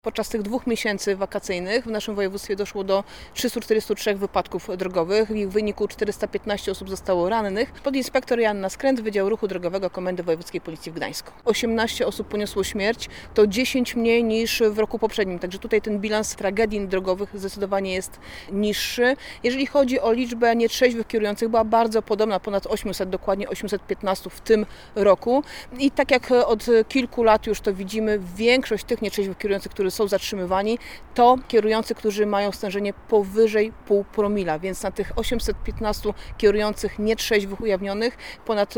Podczas tych 2 miesięcy wakacyjnych w naszym województwie doszło do 343 wypadków drogowych. W ich wyniku 415 osób zostało rannych. Podinspektor Joanna Skręt, Wydział Ruchu Drogowego Komendy Wojewódzkiej Policji w Gdańsku. 18 osób poniosło śmierć, to 10 mniej niż w roku poprzednim. Także tutaj ten bilans tragedii drogowych zdecydowanie jest niższy. Jeżeli chodzi o liczbę nietrzeźwych kierujących, była bardzo podobna, ponad 800, dokładnie 815 w tym roku. I tak jak od kilku lat już to widzimy, większość tych nietrzeźwych kierujących, którzy są zatrzymywani, to kierujący, którzy mają stężenie powyżej 0,5 promila, więc na tych 815 kierujących nietrzeźwych ujawnionych ponad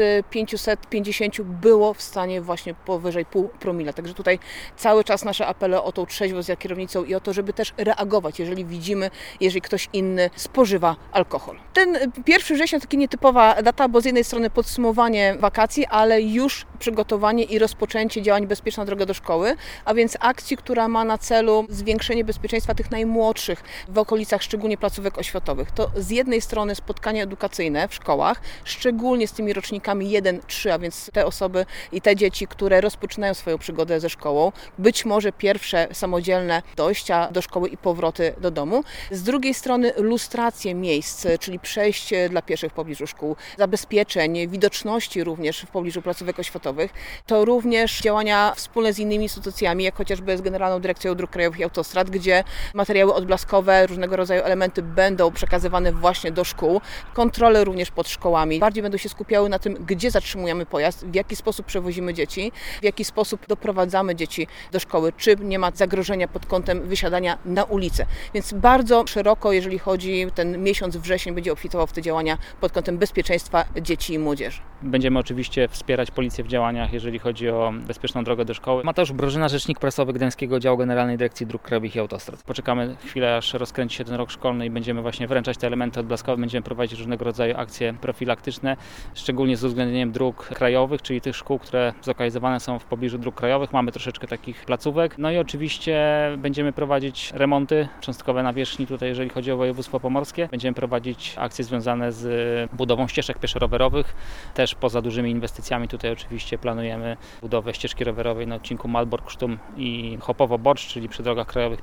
550 było w stanie właśnie powyżej 0,5 promila. Także tutaj cały czas nasze apele o tą trzeźwość za kierownicą i o to, żeby też reagować, jeżeli widzimy, jeżeli ktoś inny spożywa alkohol. Ten 1 września to taka nietypowa data, bo z jednej strony podsumowanie wakacji, ale już przygotowanie i rozpoczęcie działań Bezpieczna droga do szkoły, a więc akcji, która ma na celu zwiększenie bezpieczeństwa tych najmłodszych w okolicach szczególnie placówek oświatowych. To z jednej strony spotkania edukacyjne w szkołach, szczególnie z tymi rocznikami 1-3, a więc te osoby i te dzieci, które rozpoczynają swoją przygodę ze szkołą, być może pierwsze samodzielne dojścia do szkoły i powroty do domu. Z drugiej strony lustracje miejsc, czyli przejść dla pieszych w pobliżu szkół, zabezpieczeń, widoczności również w pobliżu placówek oświatowych. To również działania wspólne z innymi instytucjami, jak chociażby z Generalną Dyrekcją Dróg Krajowych i Autostrad, gdzie materiały odblaskowe, różnego rodzaju elementy będą przekazywane właśnie do szkół. Kontrole również pod szkołami. Bardziej będą się skupiały na tym, gdzie zatrzymujemy pojazd, w jaki sposób przewozimy dzieci, w jaki sposób doprowadzamy dzieci do szkoły, czy nie ma zagrożenia pod kątem wysiadania na ulicę. Więc bardzo szeroko, jeżeli chodzi, ten miesiąc wrzesień będzie obfitował w te działania pod kątem bezpieczeństwa dzieci i młodzieży. Będziemy oczywiście wspierać policję w działaniach, jeżeli chodzi o bezpieczną drogę do szkoły. Mateusz Brożyna, rzecznik prasowy Gdańskiego Działu Generalnej Dyrekcji Dróg Krajowych i Autostrad. Poczekamy chwilę, aż rozkręci się ten rok szkolny i będziemy właśnie wręczać te elementy odblaskowe, będziemy prowadzić różnego rodzaju akcje profilaktyczne, szczególnie z uwzględnieniem dróg krajowych, czyli tych szkół, które zlokalizowane są w pobliżu dróg krajowych. Mamy troszeczkę takich placówek. No i oczywiście będziemy prowadzić remonty cząstkowe nawierzchni tutaj, jeżeli chodzi o województwo pomorskie. Będziemy prowadzić akcje związane z budową ścieżek pieszo-rowerowych. Też poza dużymi inwestycjami tutaj oczywiście planujemy budowę ścieżki rowerowej na odcinku Malbork-Sztum i Chopowo-Borcz, czyli przy drogach krajowych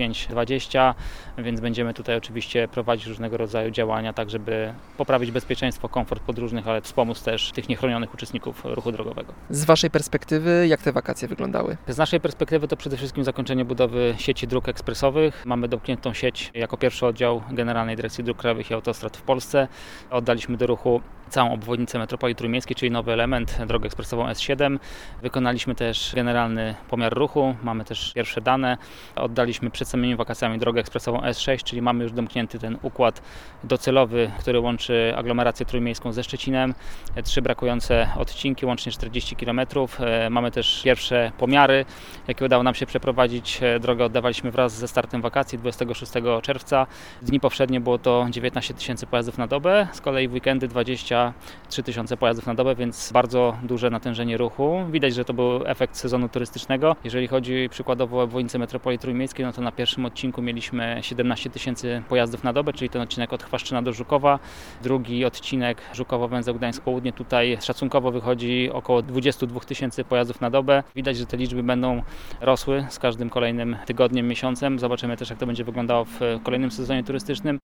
55-20, więc będziemy tutaj oczywiście prowadzić różnego rodzaju działania, tak żeby poprawić bezpieczeństwo, komfort podróżnych, ale wspomóc też tych niechronionych uczestników ruchu drogowego. Z Waszej perspektywy, jak te wakacje wyglądały? Z naszej perspektywy to przede wszystkim zakończenie budowy sieci dróg ekspresowych. Mamy domkniętą sieć jako pierwszy oddział Generalnej Dyrekcji Dróg Krajowych i Autostrad w Polsce. Oddaliśmy do ruchu całą obwodnicę metropolii trójmiejskiej, czyli nowy element, drogę ekspresową S7. Wykonaliśmy też generalny pomiar ruchu, mamy też pierwsze dane. Oddaliśmy przed samymi wakacjami drogę ekspresową S6, czyli mamy już domknięty ten układ docelowy, który łączy aglomerację trójmiejską ze Szczecinem. 3 brakujące odcinki, łącznie 40 km. Mamy też pierwsze pomiary, jakie udało nam się przeprowadzić. Drogę oddawaliśmy wraz ze startem wakacji 26 czerwca. Dni poprzednie było to 19 000 pojazdów na dobę, z kolei w weekendy 23 000 pojazdów na dobę, więc bardzo duże natężenie ruchu. Widać, że to był efekt sezonu turystycznego. Jeżeli chodzi przykładowo o obwodnicę metropolii trójmiejskiej, no to na pierwszym odcinku mieliśmy 17 000 pojazdów na dobę, czyli ten odcinek od Chwaszczyna do Żukowa. Drugi odcinek Żukowo-Węzeł Gdańsk-Południe, tutaj szacunkowo wychodzi około 22 000 pojazdów na dobę. Widać, że te liczby będą rosły z każdym kolejnym tygodniem, miesiącem. Zobaczymy też, jak to będzie wyglądało w kolejnym sezonie turystycznym.